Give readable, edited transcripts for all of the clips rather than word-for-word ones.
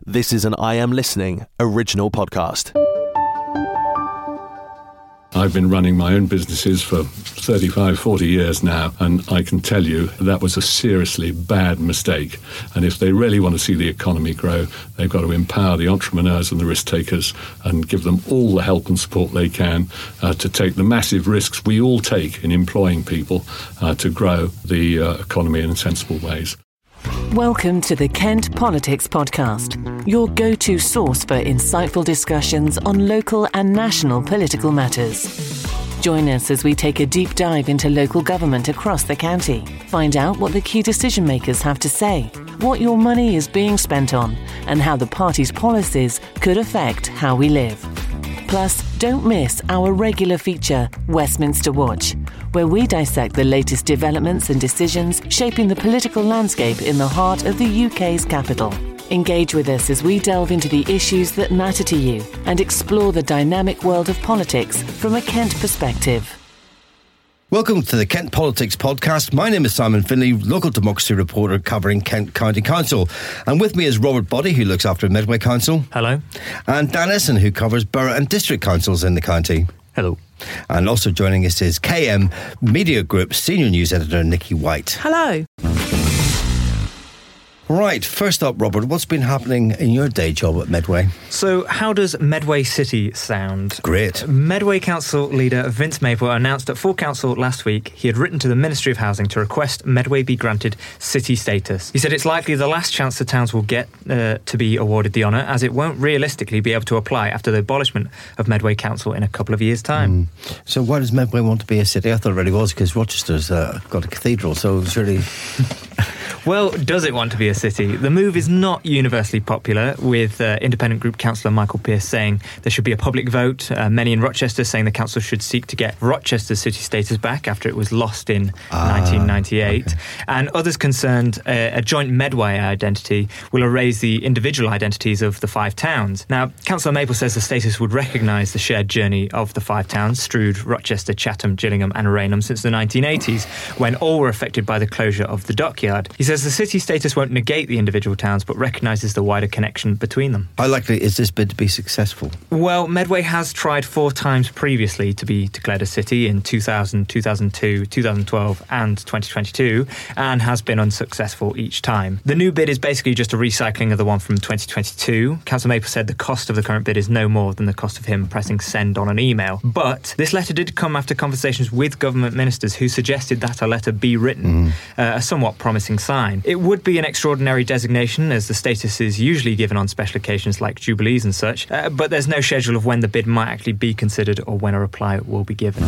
This is an I Am Listening original podcast. I've been running my own businesses for 35, 40 years now, and I can tell you that was a seriously bad mistake. And if they really want to see the economy grow, they've got to empower the entrepreneurs and the risk takers and give them all the help and support they can to take the massive risks we all take in employing people to grow the economy in sensible ways. Welcome to the Kent Politics Podcast, your go-to source for insightful discussions on local and national political matters. Join us as we take a deep dive into local government across the county. Find out what the key decision makers have to say, what your money is being spent on, and how the party's policies could affect how we live. Plus, don't miss our regular feature, Westminster Watch, where we dissect the latest developments and decisions shaping the political landscape in the heart of the UK's capital. Engage with us as we delve into the issues that matter to you and explore the dynamic world of politics from a Kent perspective. Welcome to the Kent Politics Podcast. My name is Simon Finlay, local democracy reporter covering Kent County Council. And with me is Robert Boddy, who looks after Medway Council. Hello. And Dan Essen, who covers borough and district councils in the county. Hello. And also joining us is KM Media Group Senior News Editor Nikki White. Hello. Right, first up, Robert, what's been happening in your day job at Medway? So, how does Medway City sound? Great. Medway Council leader Vince Maple announced at full council last week he had written to the Ministry of Housing to request Medway be granted city status. He said it's likely the last chance the towns will get to be awarded the honour, as it won't realistically be able to apply after the abolishment of Medway Council in a couple of years' time. So why does Medway want to be a city? I thought it already was, because Rochester's got a cathedral, so it's really... Well, does it want to be a city? The move is not universally popular, with independent group councillor Michael Pearce saying there should be a public vote. Many in Rochester saying the council should seek to get Rochester's city status back after it was lost in 1998. Okay. And others concerned a joint Medway identity will erase the individual identities of the five towns. Now, Councillor Maple says the status would recognise the shared journey of the five towns, Strood, Rochester, Chatham, Gillingham and Rainham, since the 1980s, when all were affected by the closure of the dockyard. He says the city status won't negate the individual towns, but recognises the wider connection between them. How likely is this bid to be successful? Well, Medway has tried 4 times previously to be declared a city in 2000, 2002, 2012 and 2022, and has been unsuccessful each time. The new bid is basically just a recycling of the one from 2022. Councillor Maple said the cost of the current bid is no more than the cost of him pressing send on an email. But this letter did come after conversations with government ministers who suggested that a letter be written, a somewhat promising sign. It would be an extraordinary designation, as the status is usually given on special occasions like jubilees and such, but there's no schedule of when the bid might actually be considered or when a reply will be given.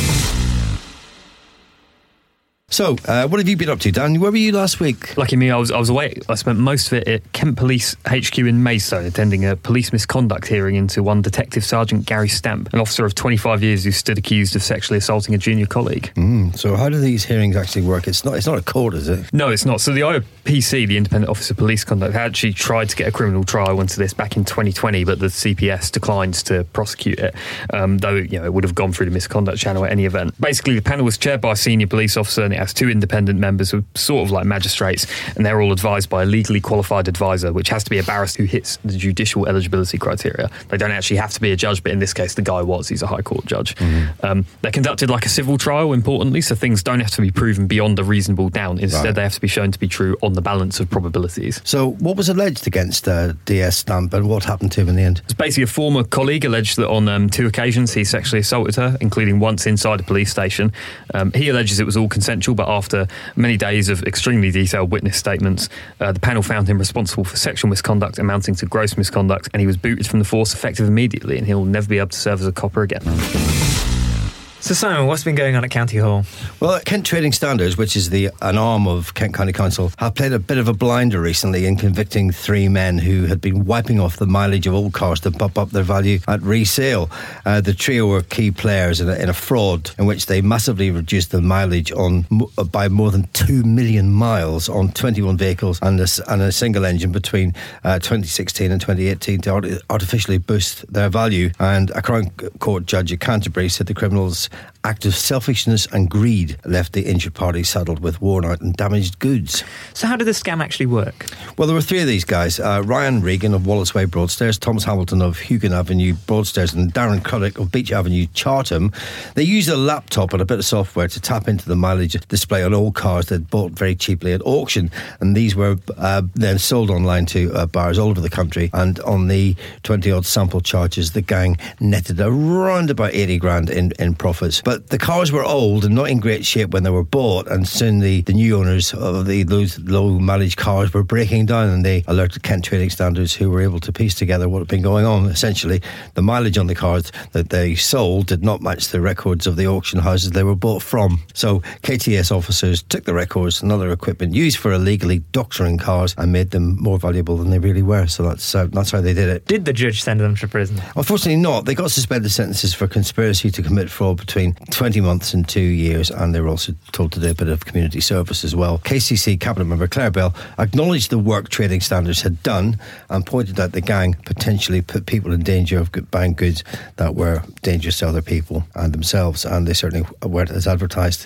So, what have you been up to, Dan? Where were you last week? Lucky me, I was away. I spent most of it at Kent Police HQ in Maidstone, attending a police misconduct hearing into one Detective Sergeant Gary Stamp, an officer of 25 years who stood accused of sexually assaulting a junior colleague. So how do these hearings actually work? It's not a court, is it? No, it's not. So the IOPC, the Independent Office of Police Conduct, had actually tried to get a criminal trial into this back in 2020, but the CPS declined to prosecute it, though it would have gone through the misconduct channel at any event. Basically, the panel was chaired by a senior police officer, and it has 2 independent members who are sort of like magistrates, and they're all advised by a legally qualified advisor, which has to be a barrister who hits the judicial eligibility criteria. They don't actually have to be a judge, but in this case the guy was. He's a High Court judge. They're conducted like a civil trial, importantly, so things don't have to be proven beyond a reasonable doubt. Instead, They have to be shown to be true on the balance of probabilities. So what was alleged against DS Stamp, and what happened to him in the end? It's basically a former colleague alleged that on 2 occasions he sexually assaulted her, including once inside a police station. He alleges it was all consensual, but after many days of extremely detailed witness statements, the panel found him responsible for sexual misconduct amounting to gross misconduct, and he was booted from the force effective immediately, and he'll never be able to serve as a copper again. So Simon, what's been going on at County Hall? Well, Kent Trading Standards, which is an arm of Kent County Council, have played a bit of a blinder recently in convicting 3 men who had been wiping off the mileage of old cars to bump up their value at resale. The trio were key players in a fraud in which they massively reduced the mileage by more than 2 million miles on 21 vehicles and a single engine between 2016 and 2018 to artificially boost their value. And a Crown Court judge at Canterbury said the criminals act of selfishness and greed left the injured parties saddled with worn-out and damaged goods. So how did the scam actually work? Well, there were three of these guys. Ryan Regan of Wallace Way Broadstairs, Thomas Hamilton of Hugon Avenue Broadstairs and Darren Craddock of Beach Avenue Chartham. They used a laptop and a bit of software to tap into the mileage display on old cars they'd bought very cheaply at auction, and these were then sold online to buyers all over the country. And on the 20-odd sample charges, the gang netted around about 80 grand in profits. But the cars were old and not in great shape when they were bought, and soon the new owners of those low mileage cars were breaking down, and they alerted Kent Trading Standards, who were able to piece together what had been going on. Essentially, the mileage on the cars that they sold did not match the records of the auction houses they were bought from. So KTS officers took the records and other equipment used for illegally doctoring cars and made them more valuable than they really were. So that's how they did it. Did the judge send them to prison? Unfortunately not. They got suspended sentences for conspiracy to commit fraud between 20 months and 2 years, and they were also told to do a bit of community service as well. KCC Cabinet member Claire Bell acknowledged the work Trading Standards had done and pointed out the gang potentially put people in danger of buying goods that were dangerous to other people and themselves, and they certainly weren't as advertised.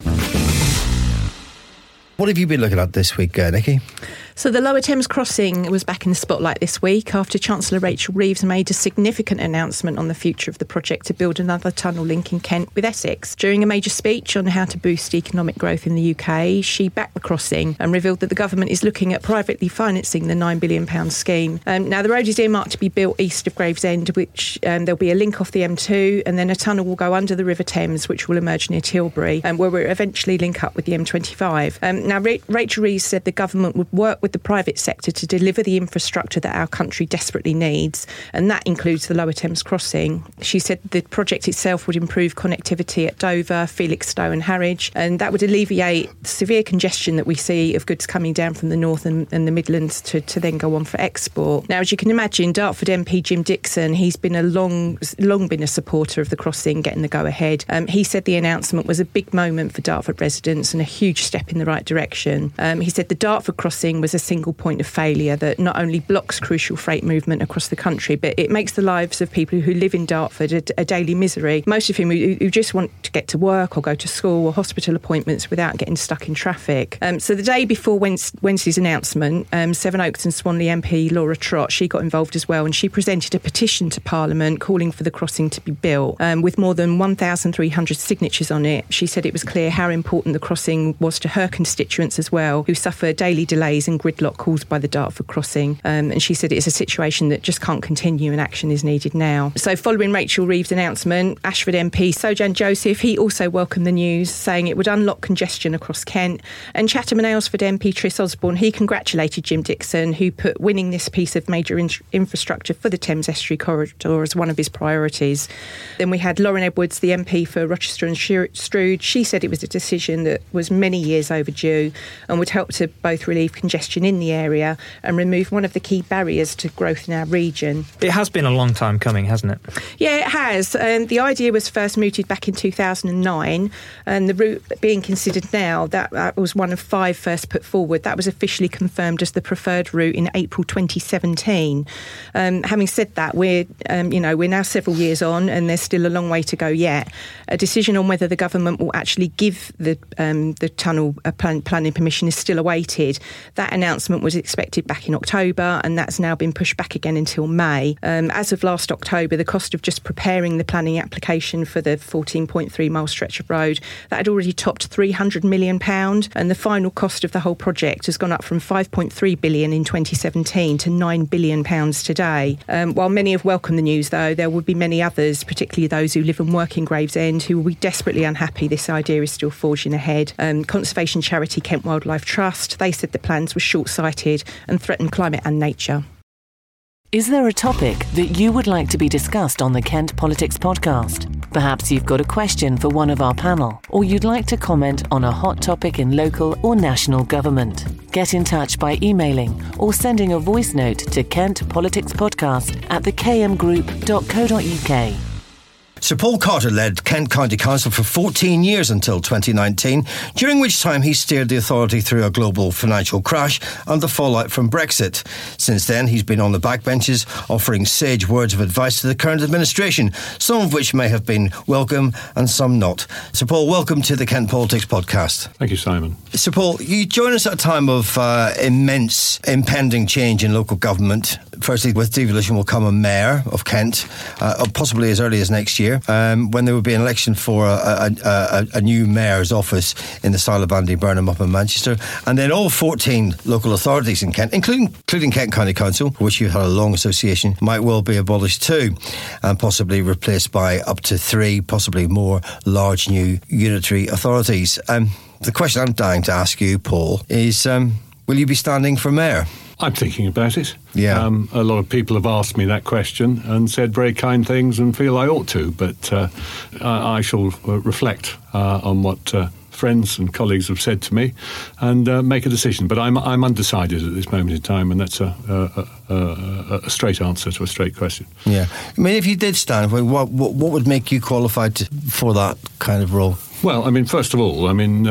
What have you been looking at this week, Nikki? So the Lower Thames Crossing was back in the spotlight this week after Chancellor Rachel Reeves made a significant announcement on the future of the project to build another tunnel linking Kent with Essex. During a major speech on how to boost economic growth in the UK, she backed the crossing and revealed that the government is looking at privately financing the £9 billion scheme. Now, the road is earmarked to be built east of Gravesend, which there'll be a link off the M2, and then a tunnel will go under the River Thames, which will emerge near Tilbury, where we'll eventually link up with the M25. Now, Rachel Reeves said the government would work with the private sector to deliver the infrastructure that our country desperately needs, and that includes the Lower Thames Crossing. She said the project itself would improve connectivity at Dover, Felixstowe and Harwich, and that would alleviate severe congestion that we see of goods coming down from the north and the Midlands to then go on for export. Now, as you can imagine, Dartford MP Jim Dixon, he's been long been a supporter of the crossing getting the go-ahead. He said the announcement was a big moment for Dartford residents and a huge step in the right direction. He said the Dartford crossing was a single point of failure that not only blocks crucial freight movement across the country, but it makes the lives of people who live in Dartford a daily misery, most of whom who just want to get to work or go to school or hospital appointments without getting stuck in traffic. So the day before Wednesday's announcement, Sevenoaks and Swanley MP Laura Trott, she got involved as well, and she presented a petition to Parliament calling for the crossing to be built, with more than 1,300 signatures on it. She said it was clear how important the crossing was to her constituents as well, who suffer daily delays and gridlock caused by the Dartford crossing. And she said it's a situation that just can't continue and action is needed now. So following Rachel Reeves' announcement, Ashford MP Sojan Joseph, he also welcomed the news, saying it would unlock congestion across Kent. And Chatham and Aylesford MP Tris Osborne, he congratulated Jim Dixon, who put winning this piece of major infrastructure for the Thames Estuary Corridor as one of his priorities. Then we had Lauren Edwards, the MP for Rochester and Strood. She said it was a decision that was many years overdue and would help to both relieve congestion in the area and remove one of the key barriers to growth in our region. It has been a long time coming, hasn't it? Yeah, it has. The idea was first mooted back in 2009, and the route being considered now, that was one of 5 first put forward. That was officially confirmed as the preferred route in April 2017. Having said that, we're now several years on, and there's still a long way to go yet. A decision on whether the government will actually give the tunnel planning permission is still awaited. That announcement was expected back in October, and that's now been pushed back again until May. As of last October, the cost of just preparing the planning application for the 14.3 mile stretch of road, that had already topped £300 million, and the final cost of the whole project has gone up from £5.3 billion in 2017 to £9 billion today. While many have welcomed the news, though, there will be many others, particularly those who live and work in Gravesend, who will be desperately unhappy this idea is still forging ahead. Conservation charity Kent Wildlife Trust, they said the plans were short-sighted and threatened climate and nature. Is there a topic that you would like to be discussed on the Kent Politics podcast? Perhaps you've got a question for one of our panel, or you'd like to comment on a hot topic in local or national government. Get in touch by emailing or sending a voice note to kentpoliticspodcast@thekmgroup.co.uk. Sir Paul Carter led Kent County Council for 14 years until 2019, during which time he steered the authority through a global financial crash and the fallout from Brexit. Since then, he's been on the backbenches offering sage words of advice to the current administration, some of which may have been welcome and some not. Sir Paul, welcome to the Kent Politics Podcast. Thank you, Simon. Sir Paul, you join us at a time of immense impending change in local government. Firstly, with devolution will come a mayor of Kent, possibly as early as next year, when there will be an election for a new mayor's office in the style of Andy Burnham up in Manchester. And then all 14 local authorities in Kent, including Kent County Council, for which you had a long association, might well be abolished too, and possibly replaced by up to 3, possibly more, large new unitary authorities. The question I'm dying to ask you, Paul, is will you be standing for mayor? I'm thinking about it. Yeah. A lot of people have asked me that question and said very kind things and feel I ought to, but I shall reflect on what friends and colleagues have said to me and make a decision. But I'm undecided at this moment in time, and that's a straight answer to a straight question. Yeah. I mean, if you did stand, what would make you qualified for that kind of role? Well, I mean, first of all,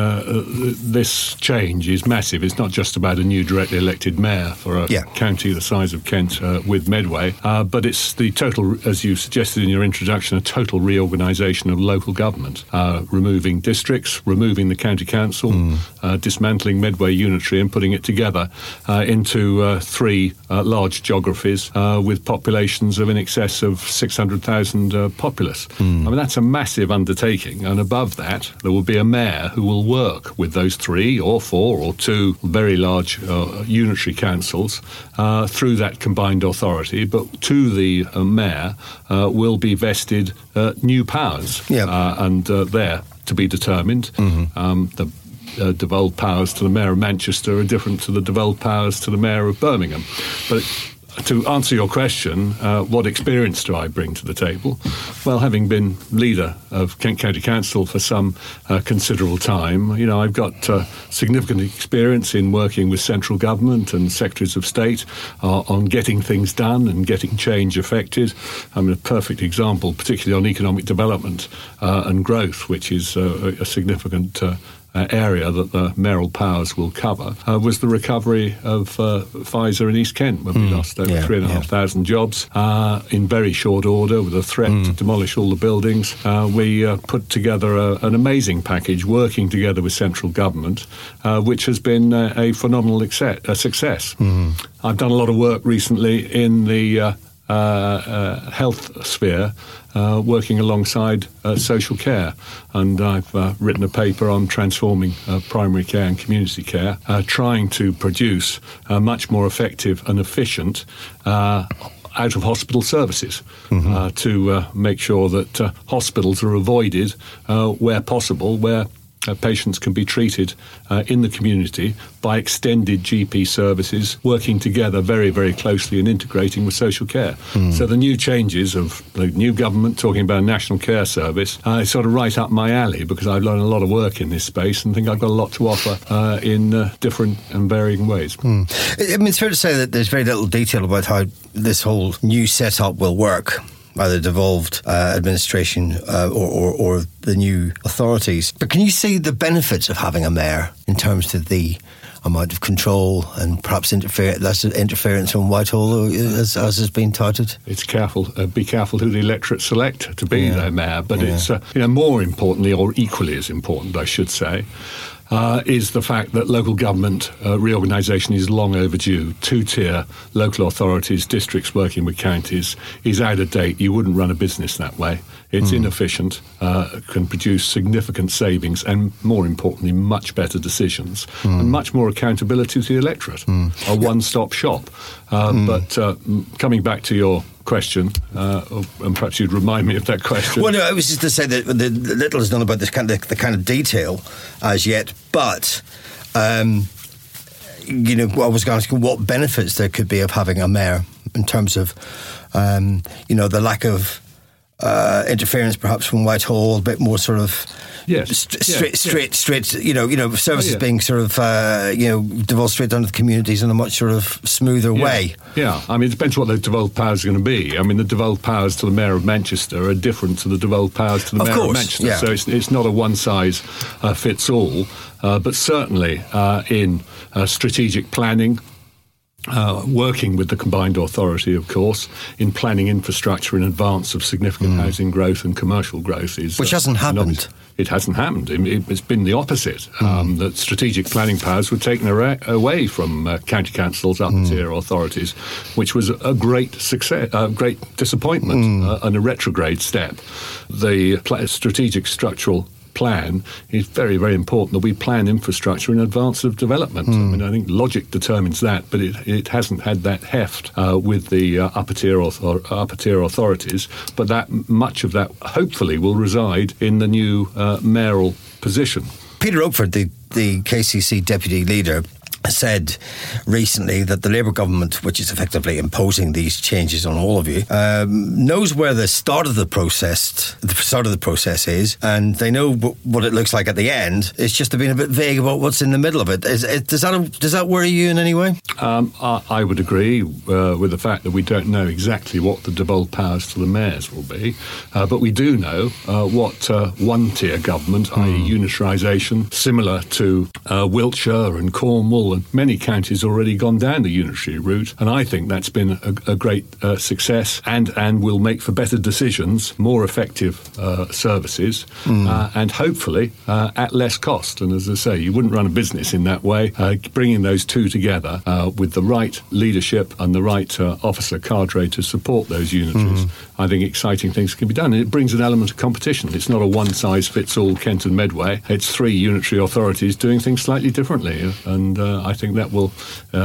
this change is massive. It's not just about a new directly elected mayor for a county the size of Kent with Medway, but it's the total, as you suggested in your introduction, a total reorganisation of local government, removing districts, removing the county council, dismantling Medway Unitary and putting it together into 3 large geographies with populations of in excess of 600,000 populace. I mean, that's a massive undertaking, and above that, there will be a mayor who will work with those 3 or 4 or 2 very large unitary councils through that combined authority. But to the mayor will be vested new powers, and they're to be determined. The devolved powers to the mayor of Manchester are different to the devolved powers to the mayor of Birmingham. But to answer your question, what experience do I bring to the table? Well, having been leader of Kent County Council for some considerable time, I've got significant experience in working with central government and secretaries of state on getting things done and getting change effected. I'm a perfect example, particularly on economic development and growth, which is a significant area that the mayoral powers will cover, was the recovery of Pfizer in East Kent, when we lost over 3,500 jobs in very short order with a threat to demolish all the buildings. We put together an amazing package working together with central government, which has been a phenomenal success. I've done a lot of work recently in the health sphere, working alongside social care, and I've written a paper on transforming primary care and community care, trying to produce much more effective and efficient out-of-hospital services to make sure that hospitals are avoided where possible, where patients can be treated in the community by extended GP services, working together very, very closely and integrating with social care. So the new changes of the new government talking about a national care service is sort of right up my alley, because I've learned a lot of work in this space and think I've got a lot to offer in different and varying ways. I mean, it's fair to say that there's very little detail about how this whole new setup will work, either devolved administration or the new authorities. But can you see the benefits of having a mayor in terms of the amount of control and perhaps less interference from Whitehall, as has been touted? It's be careful who the electorate select to be their mayor. But it's more importantly, or equally as important, I should say, is the fact that local government reorganisation is long overdue. 2-tier local authorities, districts working with counties is out of date. You wouldn't run a business that way. It's inefficient, can produce significant savings, and more importantly, much better decisions and much more accountability to the electorate. A one-stop shop. But coming back to your question, and perhaps you'd remind me of that question. Well, no, I was just to say that the little is known about this the kind of detail as yet, but I was going to ask you what benefits there could be of having a mayor in terms of the lack of interference perhaps from Whitehall, a bit more sort of straight, services being sort of, devolved straight down to the communities in a much sort of smoother way. Yeah, I mean, it depends what the devolved powers are going to be. I mean, the devolved powers to the Mayor of Manchester are different to the devolved powers to the Mayor of Manchester. Yeah. So it's not a one-size-fits-all, but certainly in strategic planning, working with the combined authority, of course, in planning infrastructure in advance of significant housing growth and commercial growth is... Which hasn't happened. It hasn't happened. It's been the opposite. That strategic planning powers were taken away from county councils, upper-tier authorities, which was a great success, great disappointment, and a retrograde step. The strategic structural plan is very, very important that we plan infrastructure in advance of development. I mean, I think logic determines that, but it hasn't had that heft with the upper tier authorities. But that much of that hopefully will reside in the new mayoral position. Peter Oakford, the KCC deputy leader, said recently that the Labour government, which is effectively imposing these changes on all of you, knows where the start of the process is, and they know what it looks like at the end. It's just been a bit vague about what's in the middle of it. Does that worry you in any way? I would agree with the fact that we don't know exactly what the devolved powers to the mayors will be, but we do know what one-tier government, i.e. unitarisation, similar to Wiltshire and Cornwall and many counties already gone down the unitary route, and I think that's been a great success and will make for better decisions, more effective services, and hopefully at less cost. And as I say, you wouldn't run a business in that way. Bringing those two together with the right leadership and the right officer cadre to support those unitaries, I think exciting things can be done. And it brings an element of competition. It's not a one-size-fits-all Kent and Medway. It's three unitary authorities doing things slightly differently, and I think that will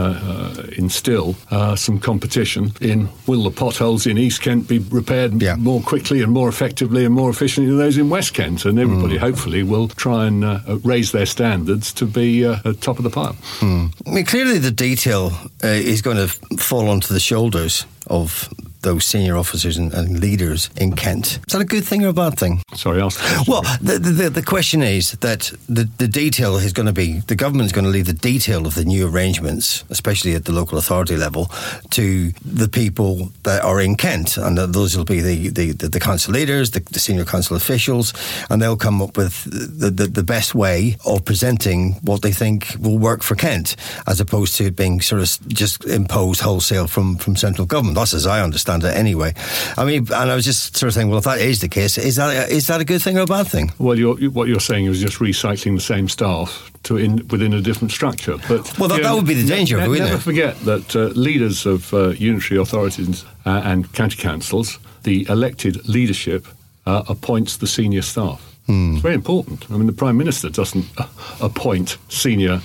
instill some competition in will the potholes in East Kent be repaired more quickly and more effectively and more efficiently than those in West Kent, and everybody hopefully will try and raise their standards to be at top of the pile. I mean, clearly the detail is going to fall onto the shoulders of those senior officers and leaders in Kent. Is that a good thing or a bad thing? Sorry, ask the question. Well, the question is that the detail is going to be, the government's going to leave the detail of the new arrangements, especially at the local authority level, to the people that are in Kent, and those will be the council leaders, the senior council officials, and they'll come up with the best way of presenting what they think will work for Kent, as opposed to being sort of just imposed wholesale from central government. That's as I understand it anyway. I mean, and I was just sort of saying, well, if that is the case, is that a good thing or a bad thing? Well, what you're saying is just recycling the same staff within a different structure. But that would be the danger of it, wouldn't it? Never forget that leaders of unitary authorities and county councils, the elected leadership appoints the senior staff. It's very important. I mean, the Prime Minister doesn't appoint senior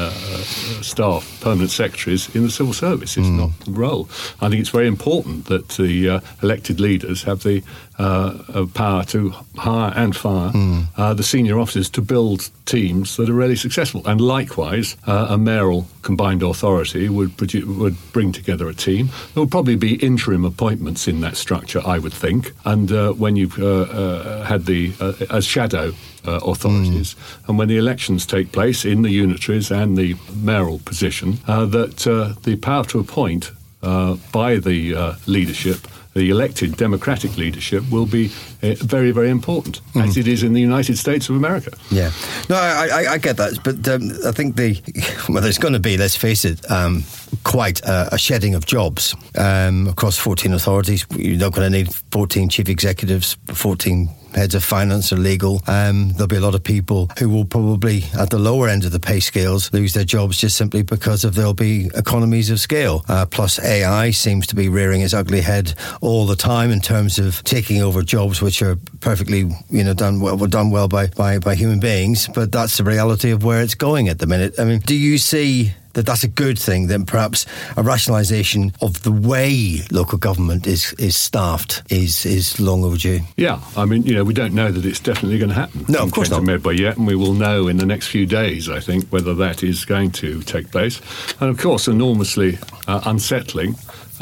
staff, permanent secretaries in the civil service. It's not the role. I think it's very important that the elected leaders have the power to hire and fire the senior officers to build teams that are really successful. And likewise, a mayoral combined authority would bring together a team. There will probably be interim appointments in that structure, I would think. And when you've had as shadow authorities, and when the elections take place in the unitaries and the mayoral position, that the power to appoint by the leadership, the elected democratic leadership, will be very, very important, as it is in the United States of America. Yeah. No, I get that, but I think there's going to be, let's face it, quite a shedding of jobs across 14 authorities. You're not going to need 14 chief executives, 14 heads of finance or legal. There'll be a lot of people who will probably, at the lower end of the pay scales, lose their jobs just simply because there'll be economies of scale. Plus AI seems to be rearing its ugly head all the time in terms of taking over jobs which are perfectly, done well by human beings. But that's the reality of where it's going at the minute. I mean, do you see that that's a good thing, then perhaps a rationalisation of the way local government is staffed is long overdue? Yeah, I mean, we don't know that it's definitely going to happen. No, of course not. In Medway yet, and we will know in the next few days, I think, whether that is going to take place. And of course, enormously unsettling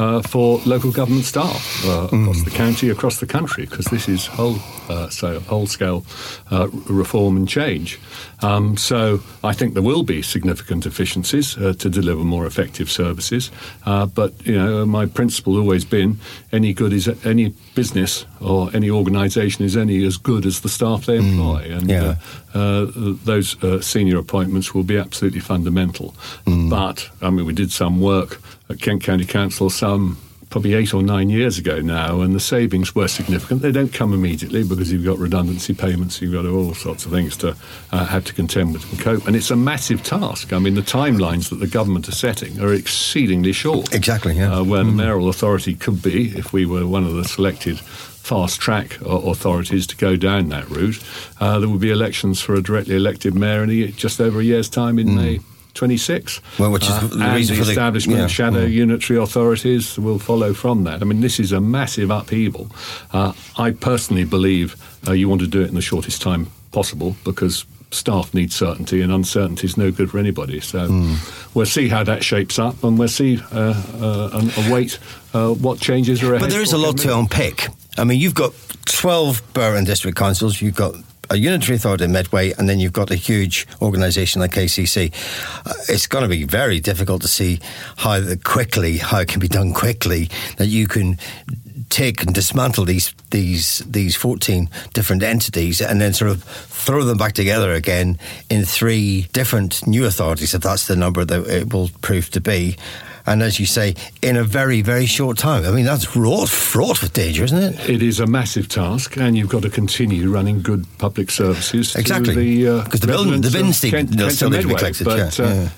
for local government staff across the county, across the country, because this is whole-scale reform and change. So I think there will be significant efficiencies to deliver more effective services. But my principle has always been any business or any organisation is only as good as the staff they employ, and those senior appointments will be absolutely fundamental. But we did some work at Kent County Council probably 8 or 9 years ago now, and the savings were significant. They don't come immediately because you've got redundancy payments, you've got all sorts of things to have to contend with and cope. And it's a massive task. The timelines that the government are setting are exceedingly short. Exactly, yeah. Where the mayoral authority could be, if we were one of the selected fast-track authorities to go down that route, there would be elections for a directly elected mayor in just over a year's time in May 26. Well, which is the reason for the establishment of shadow unitary authorities will follow from that. This is a massive upheaval. I personally believe you want to do it in the shortest time possible because staff need certainty, and uncertainty is no good for anybody. So we'll see how that shapes up, and we'll see and await what changes are ahead. But there is a lot to unpick. You've got 12 borough and district councils, you've got a unitary authority in Medway, and then you've got a huge organisation like KCC. It's going to be very difficult to see how it can be done quickly, that you can take and dismantle these 14 different entities and then sort of throw them back together again in 3 different new authorities, if that's the number that it will prove to be. And as you say, in a very, very short time. That's fraught with danger, isn't it? It is a massive task, and you've got to continue running good public services. Exactly. Because the bins still need to be collected. But,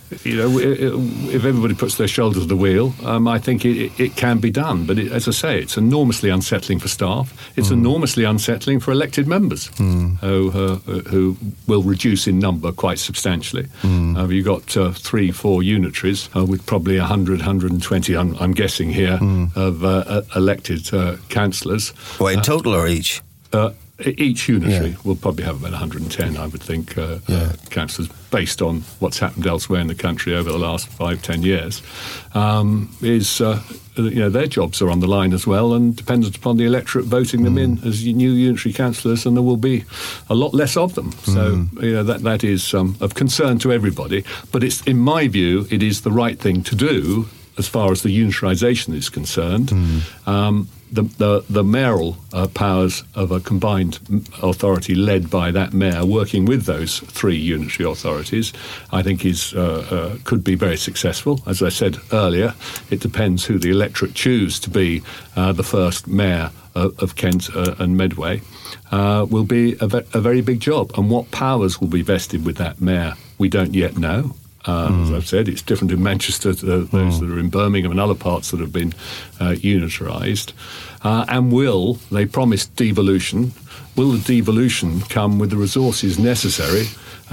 if everybody puts their shoulder to the wheel, I think it can be done. But as I say, it's enormously unsettling for staff. It's enormously unsettling for elected members who will reduce in number quite substantially. You've got 3-4 unitaries with probably 120, I'm guessing here, of elected councillors. Well, in total or each? Each unitary will probably have about 110, I would think, councillors, based on what's happened elsewhere in the country over the last 5-10 years. Their jobs are on the line as well, and dependent upon the electorate voting them in as new unitary councillors, and there will be a lot less of them. So that is of concern to everybody. But it's, in my view, it is the right thing to do as far as the unitarisation is concerned. The mayoral powers of a combined authority led by that mayor working with those 3 unitary authorities, I think could be very successful. As I said earlier, it depends who the electorate choose to be the first mayor of Kent and Medway. Will be a very big job. And what powers will be vested with that mayor, we don't yet know. As I've said, it's different in Manchester to those that are in Birmingham and other parts that have been unitarised. And they promised devolution. Will the devolution come with the resources necessary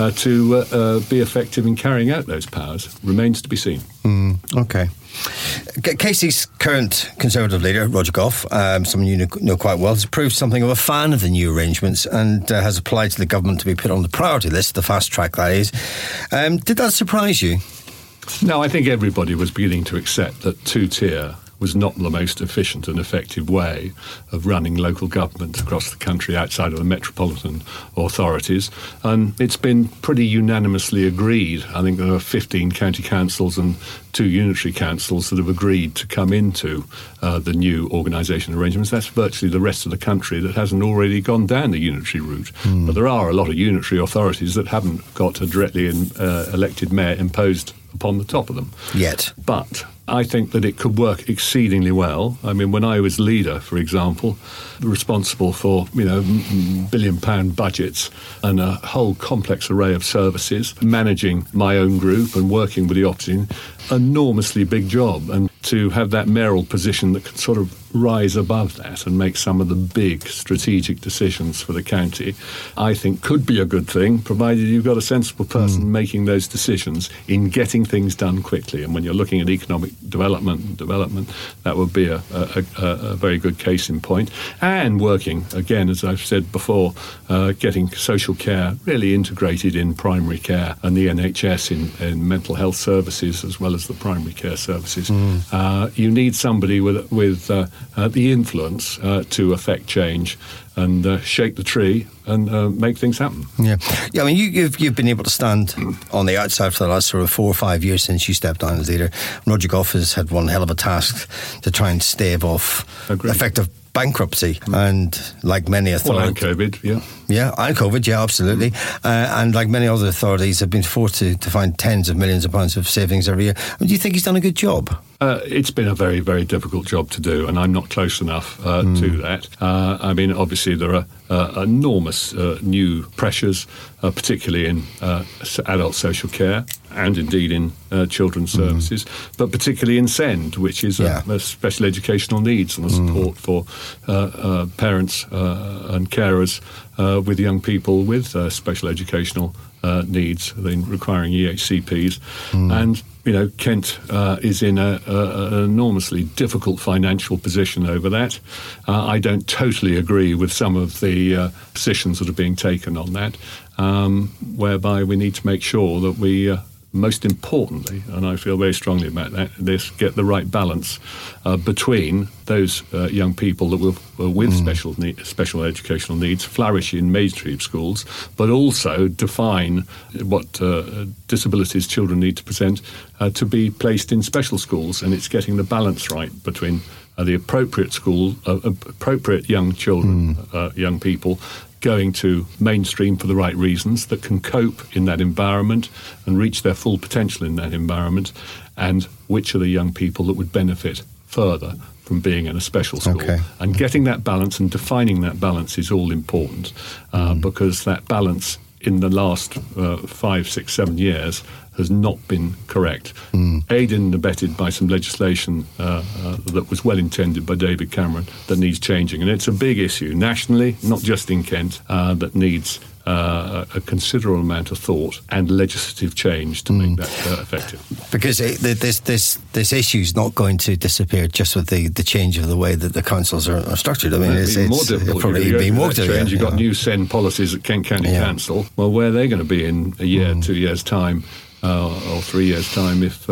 to be effective in carrying out those powers? Remains to be seen. Okay. Casey's current Conservative leader, Roger Gough, someone you know quite well, has proved something of a fan of the new arrangements and has applied to the government to be put on the priority list, the fast track that is. Did that surprise you? No, I think everybody was beginning to accept that 2-tier was not the most efficient and effective way of running local government across the country outside of the metropolitan authorities. And it's been pretty unanimously agreed. I think there are 15 county councils and 2 unitary councils that have agreed to come into the new organisation arrangements. That's virtually the rest of the country that hasn't already gone down the unitary route. But there are a lot of unitary authorities that haven't got a directly elected mayor imposed upon the top of them. Yet. But I think that it could work exceedingly well. When I was leader, for example, responsible for, billion-pound budgets and a whole complex array of services, managing my own group and working with the opposition, enormously big job. And to have that mayoral position that could sort of rise above that and make some of the big strategic decisions for the county, I think could be a good thing, provided you've got a sensible person making those decisions in getting things done quickly. And when you're looking at economic development, that would be a very good case in point. And working, again, as I've said before, getting social care really integrated in primary care and the NHS in mental health services as well as the primary care services. You need somebody with the influence to affect change and shake the tree and make things happen. Yeah. I mean, you've been able to stand on the outside for the last sort of 4 or 5 years since you stepped down as leader. Roger Gough has had one hell of a task to try and stave off effective bankruptcy, and like many authorities, and COVID, and COVID, absolutely, and like many other authorities, have been forced to find tens of millions of pounds of savings every year. Do you think he's done a good job? It's been a very, very difficult job to do, and I'm not close enough to that. I mean, obviously there are enormous new pressures, particularly in adult social care and indeed in children's services, but particularly in SEND, which is a special educational needs and a support for parents and carers with young people with special educational needs, requiring EHCPs. And Kent is in an enormously difficult financial position over that. I don't totally agree with some of the positions that are being taken on that, whereby we need to make sure that we, most importantly, and I feel very strongly about that, get the right balance between those young people that will with special educational needs flourish in mainstream schools, but also define what disabilities children need to present to be placed in special schools, and it's getting the balance right between the appropriate school, appropriate young children, young people going to mainstream for the right reasons, that can cope in that environment and reach their full potential in that environment, and which are the young people that would benefit further from being in a special school. And getting that balance and defining that balance is all important, because that balance in the last 5, 6, 7 years has not been correct, aided and abetted by some legislation that was well intended by David Cameron that needs changing. And it's a big issue nationally, not just in Kent, that needs a considerable amount of thought and legislative change to make that effective. Because this issue is not going to disappear just with the change of the way that the councils are structured. I mean, it's more difficult. Probably be more difficult. You've got new SEND policies at Kent County Council. Well, where are they going to be in a year, 2 years' time, or 3 years' time if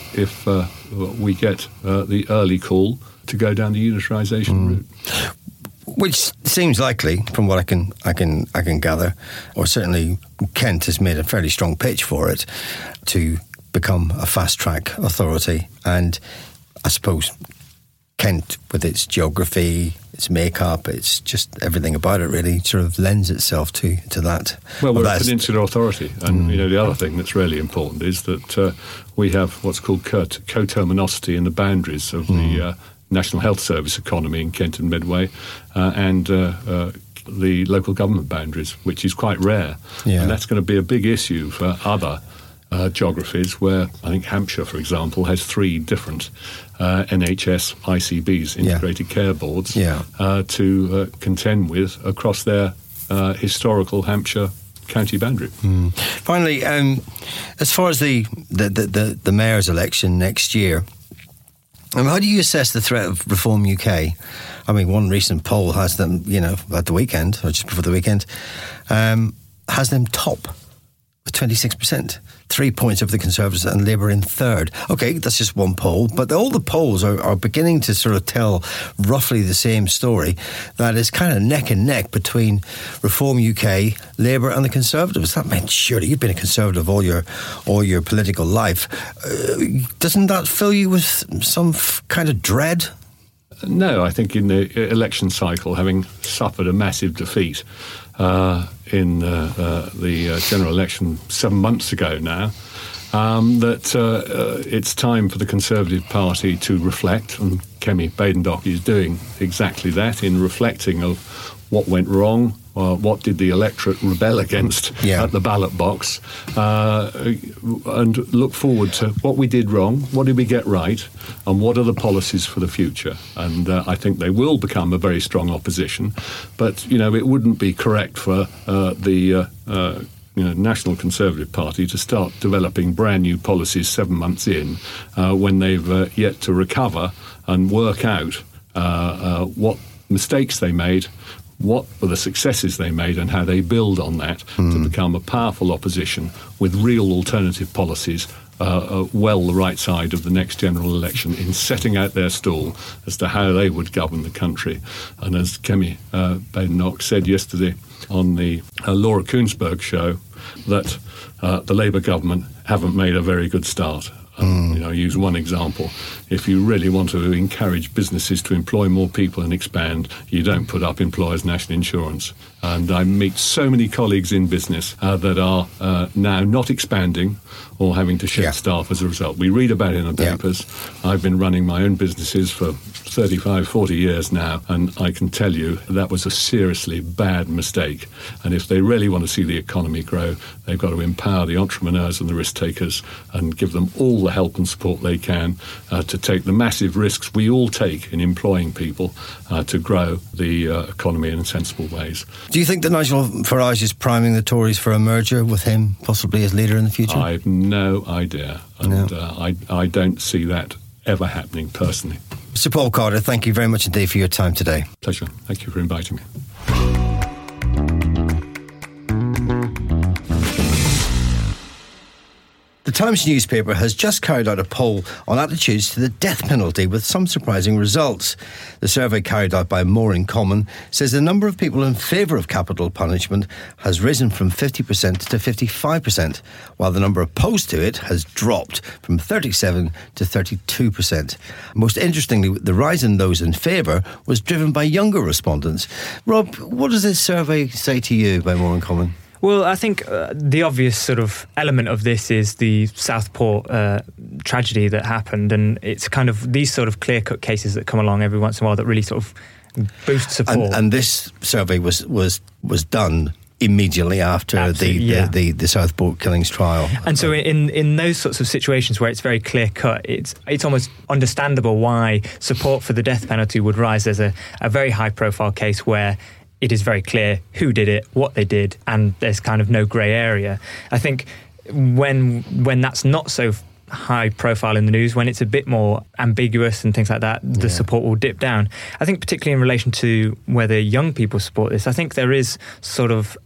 we get the early call to go down the unitarisation route? Which seems likely, from what I can gather, or certainly Kent has made a fairly strong pitch for it to become a fast-track authority. And I suppose Kent, with its geography, its makeup, it's just everything about it really sort of lends itself to that. Well, we're a peninsular authority, and the other thing that's really important is that we have what's called coterminosity in the boundaries of the National Health Service economy in Kent and Medway, and the local government boundaries, which is quite rare. And that's going to be a big issue for other geographies, where I think Hampshire, for example, has 3 different NHS ICBs, integrated care boards, to contend with across their historical Hampshire county boundary. Finally, as far as the mayor's election next year, how do you assess the threat of Reform UK? I mean, one recent poll has them, at the weekend, or just before the weekend, has them top with 26%. 3 points over the Conservatives and Labour in third. Okay, that's just one poll, but all the polls are beginning to sort of tell roughly the same story, that it's kind of neck and neck between Reform UK, Labour and the Conservatives. That meant, surely, you've been a Conservative all your political life. Doesn't that fill you with some kind of dread? No, I think in the election cycle, having suffered a massive defeat in the general election 7 months ago now, that it's time for the Conservative Party to reflect, and Kemi Badenoch is doing exactly that, in reflecting of what went wrong, what did the electorate rebel against at the ballot box, and look forward to what we did wrong, what did we get right, and what are the policies for the future. And I think they will become a very strong opposition, but it wouldn't be correct for the National Conservative Party to start developing brand new policies 7 months in, when they've yet to recover and work out what mistakes they made, what were the successes they made, and how they build on that to become a powerful opposition with real alternative policies well the right side of the next general election in setting out their stall as to how they would govern the country. And as Kemi Badenoch said yesterday on the Laura Kuenssberg show, that the Labour government haven't made a very good start. Use one example. If you really want to encourage businesses to employ more people and expand, you don't put up employers' national insurance. And I meet so many colleagues in business that are now not expanding or having to shed staff as a result. We read about it in the papers. I've been running my own businesses for 35, 40 years now, and I can tell you that was a seriously bad mistake. And if they really want to see the economy grow, they've got to empower the entrepreneurs and the risk takers and give them all the help and support they can to take the massive risks we all take in employing people to grow the economy in sensible ways. Do you think that Nigel Farage is priming the Tories for a merger with him possibly as leader in the future? I have no idea, and I don't see that ever happening personally. Sir Paul Carter, thank you very much indeed for your time today. Pleasure. Thank you for inviting me. The Times newspaper has just carried out a poll on attitudes to the death penalty with some surprising results. The survey carried out by More in Common says the number of people in favour of capital punishment has risen from 50% to 55%, while the number opposed to it has dropped from 37% to 32%. Most interestingly, the rise in those in favour was driven by younger respondents. Rob, what does this survey say to you by More in Common? Well, I think the obvious sort of element of this is the Southport tragedy that happened, and it's kind of these sort of clear-cut cases that come along every once in a while that really sort of boost support. And this survey was done immediately after the Southport killings trial. And so in those sorts of situations where it's very clear-cut, it's almost understandable why support for the death penalty would rise. There's a very high-profile case where it is very clear who did it, what they did, and there's kind of no grey area. I think when that's not so high profile in the news, when it's a bit more ambiguous and things like that, the support will dip down. I think particularly in relation to whether young people support this, I think there is sort of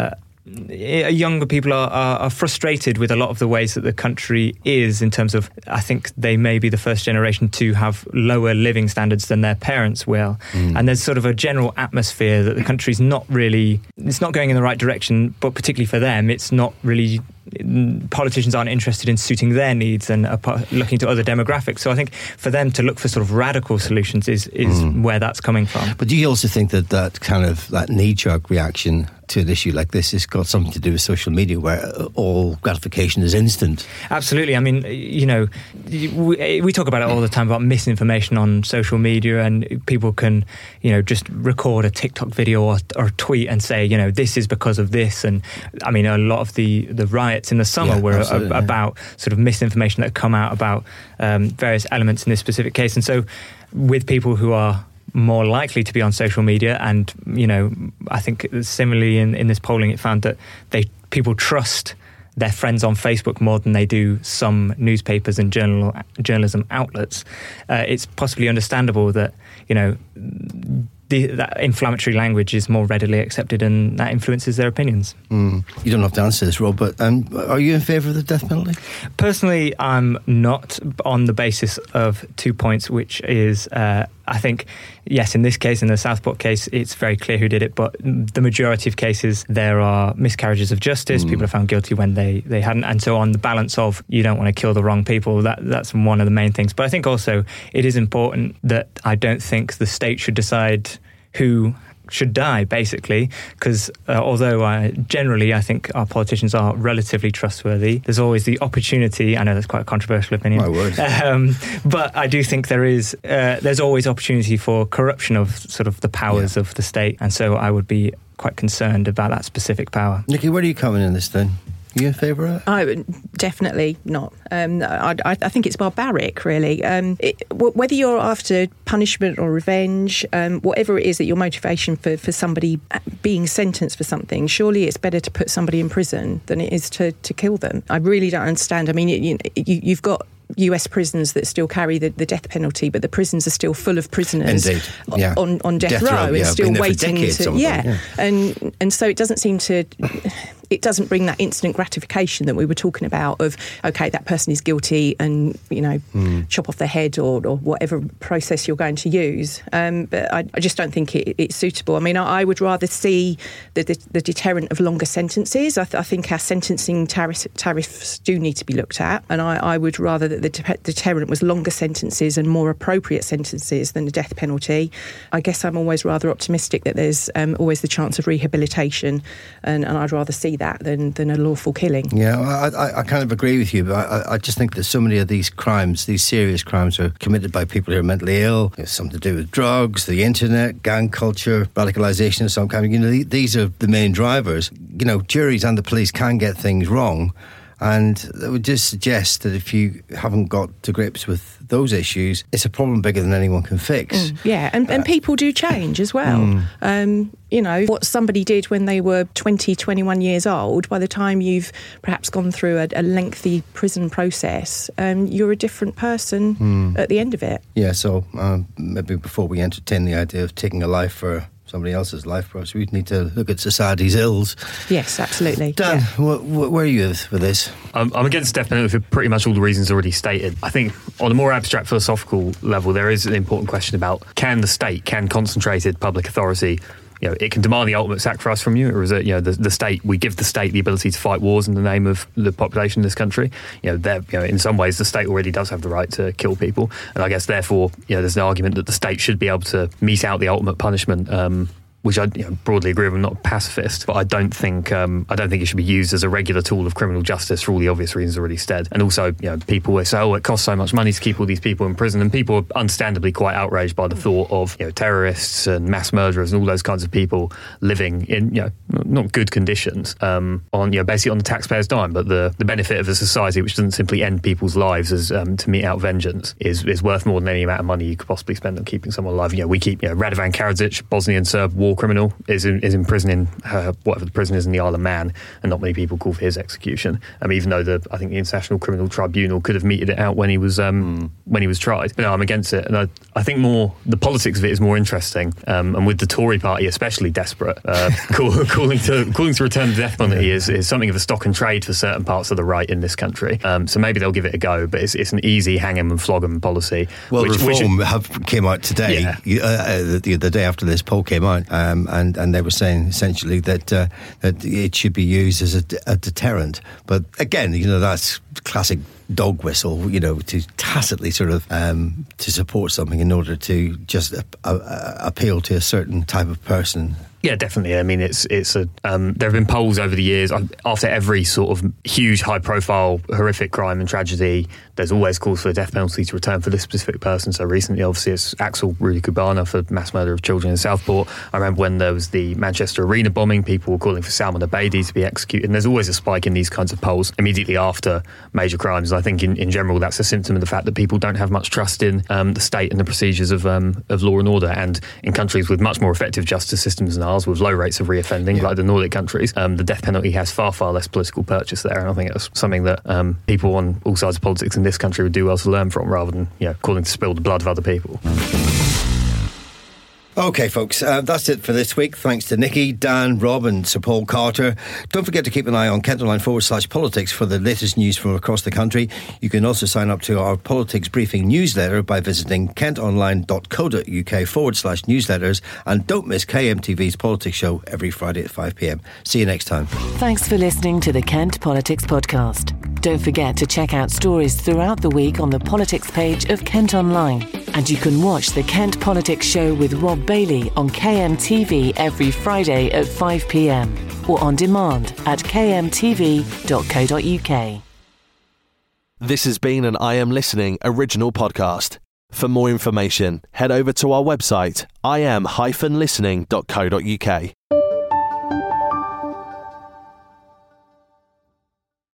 younger people are frustrated with a lot of the ways that the country is, in terms of, I think they may be the first generation to have lower living standards than their parents will. And there's sort of a general atmosphere that the country's not really, it's not going in the right direction, but particularly for them, it's not really, politicians aren't interested in suiting their needs and looking to other demographics. So I think for them to look for sort of radical solutions is where that's coming from. But do you also think that kind of that knee-jerk reaction to an issue like this has got something to do with social media, where all gratification is instant? Absolutely. I mean, we talk about it all the time, about misinformation on social media, and people can, just record a TikTok video or a tweet and say, this is because of this. And I mean, a lot of the riots in the summer were about sort of misinformation that had come out about various elements in this specific case. And so with people who are more likely to be on social media, and I think similarly in this polling it found that people trust their friends on Facebook more than they do some newspapers and journalism outlets. It's possibly understandable that that inflammatory language is more readily accepted, and that influences their opinions. You don't have to answer this, Rob, but are you in favour of the death penalty? Personally, I'm not, on the basis of 2 points, which is, I think, yes, in this case, in the Southport case, it's very clear who did it, but the majority of cases, there are miscarriages of justice. People are found guilty when they hadn't, and so on the balance of, you don't want to kill the wrong people, that's one of the main things. But I think also it is important that I don't think the state should decide who should die, basically, because although I think our politicians are relatively trustworthy, there's always the opportunity, I know that's quite a controversial opinion, my word, but I do think there's always opportunity for corruption of sort of the powers of the state, and so I would be quite concerned about that specific power. Nikki, where are you coming in this then? You in favour of it? I would definitely not. I think it's barbaric, really. Whether you're after punishment or revenge, whatever it is that your motivation for somebody being sentenced for something, surely it's better to put somebody in prison than it is to kill them. I really don't understand. I mean, you've got US prisons that still carry the death penalty, but the prisons are still full of prisoners on death row and still waiting to. And so it doesn't seem to. it doesn't bring that instant gratification that we were talking about of, okay, that person is guilty and, chop off their head or whatever process you're going to use. But I just don't think it's suitable. I mean, I would rather see the deterrent of longer sentences. I think our sentencing tariffs do need to be looked at, and I would rather that the deterrent was longer sentences and more appropriate sentences than the death penalty. I guess I'm always rather optimistic that there's always the chance of rehabilitation, and I'd rather see that than a lawful killing. Yeah, I kind of agree with you, but I just think that so many of these crimes, these serious crimes, are committed by people who are mentally ill. It's something to do with drugs, the internet, gang culture, radicalisation of some kind. These are the main drivers. Juries and the police can get things wrong, and I would just suggest that if you haven't got to grips with those issues, it's a problem bigger than anyone can fix. Yeah, and people do change as well. What somebody did when they were 20, 21 years old, by the time you've perhaps gone through a lengthy prison process, you're a different person at the end of it. Yeah, so maybe before we entertain the idea of taking a life for somebody else's life, perhaps we need to look at society's ills. Yes, absolutely. Dan, where are you with this? I'm against death penalty for pretty much all the reasons already stated. I think on a more abstract philosophical level, there is an important question about can concentrated public authority, it can demand the ultimate sacrifice from you, or is it, the state, we give the state the ability to fight wars in the name of the population of this country? In some ways, the state already does have the right to kill people. And I guess, therefore, there's an argument that the state should be able to mete out the ultimate punishment, which I broadly agree with. I'm not a pacifist, but I don't think it should be used as a regular tool of criminal justice for all the obvious reasons already said. And also, people will say, it costs so much money to keep all these people in prison, and people are understandably quite outraged by the thought of terrorists and mass murderers and all those kinds of people living in not good conditions on basically on the taxpayer's dime. But the benefit of a society which doesn't simply end people's lives as to mete out vengeance is worth more than any amount of money you could possibly spend on keeping someone alive. We keep Radovan Karadzic, Bosnian Serb war criminal, is in prison in whatever the prison is in the Isle of Man, and not many people call for his execution. Even though I think the International Criminal Tribunal could have meted it out when he was tried. But no, I'm against it, and I think more the politics of it is more interesting. And with the Tory party especially desperate, calling to return the death penalty is something of a stock and trade for certain parts of the right in this country. So maybe they'll give it a go, but it's an easy hang 'em and flog 'em policy. Well, Reform came out today, the day after this poll came out, and they were saying essentially that it should be used as a deterrent. But again, that's classic dog whistle, to tacitly sort of to support something in order to just appeal to a certain type of person. Yeah, definitely. I mean, it's there have been polls over the years. After every sort of huge, high-profile, horrific crime and tragedy, there's always calls for the death penalty to return for this specific person. So recently, obviously, it's Axel Rudy Kubana for mass murder of children in Southport. I remember when there was the Manchester Arena bombing, people were calling for Salman Abedi to be executed. And there's always a spike in these kinds of polls immediately after major crimes. I think in general, that's a symptom of the fact that people don't have much trust in the state and the procedures of law and order. And in countries with much more effective justice systems than ours, with low rates of reoffending, like the Nordic countries, the death penalty has far, far less political purchase there. And I think that's something that people on all sides of politics in this country would do well to learn from, rather than calling to spill the blood of other people. OK, folks, that's it for this week. Thanks to Nikki, Dan, Rob and Sir Paul Carter. Don't forget to keep an eye on KentOnline/politics for the latest news from across the country. You can also sign up to our Politics Briefing newsletter by visiting kentonline.co.uk/newsletters. And don't miss KMTV's Politics Show every Friday at 5 p.m. See you next time. Thanks for listening to the Kent Politics Podcast. Don't forget to check out stories throughout the week on the politics page of Kent Online. And you can watch the Kent Politics Show with Rob Bailey on KMTV every Friday at 5 p.m. or on demand at kmtv.co.uk. This has been an I Am Listening original podcast. For more information, head over to our website, im-listening.co.uk.